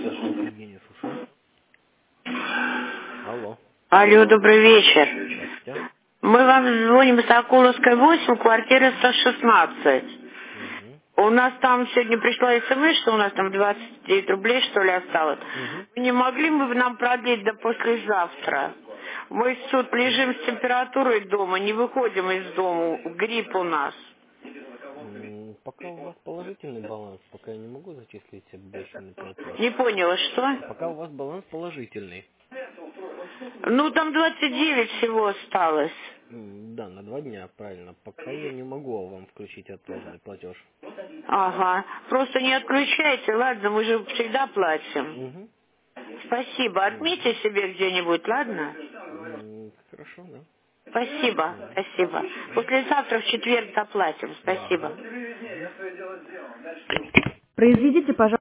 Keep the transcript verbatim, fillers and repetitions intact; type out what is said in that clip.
Евгений, слушаю. Алло. Алло, добрый вечер. Здравствуйте. Мы вам звоним с Акуловской восемь, квартира сто шестнадцать. Угу. У нас там сегодня пришла смс, что у нас там двадцать девять рублей, что ли, осталось. Угу. Не могли бы вы нам продлить до послезавтра? Мы тут лежим с температурой дома, не выходим из дома, грипп у нас. М, Пока у вас положительный баланс, пока я не могу зачислить обещанный платеж. Не поняла, что? Пока у вас баланс положительный. Ну, там двадцать девять всего осталось. М, Да, на два дня, правильно. Пока я не могу вам включить отложенный платеж. Ага. Просто не отключайте, ладно, мы же всегда платим. Угу. Спасибо. Отметьте себе где-нибудь, ладно? Хорошо, да. Спасибо, Угу. спасибо. Угу. Послезавтра в четверг заплатим. Угу. Спасибо. Угу. Произведите, пожалуйста.